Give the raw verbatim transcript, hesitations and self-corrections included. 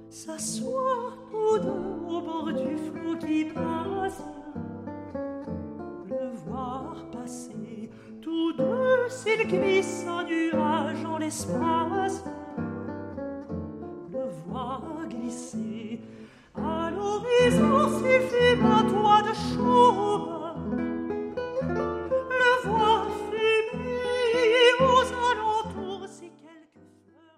s'asseoir tous deux au bord du flot qui passe, le voir passer, tous deux s'ils glissent un nuage en l'espace, le voir glisser à l'horizon si fumant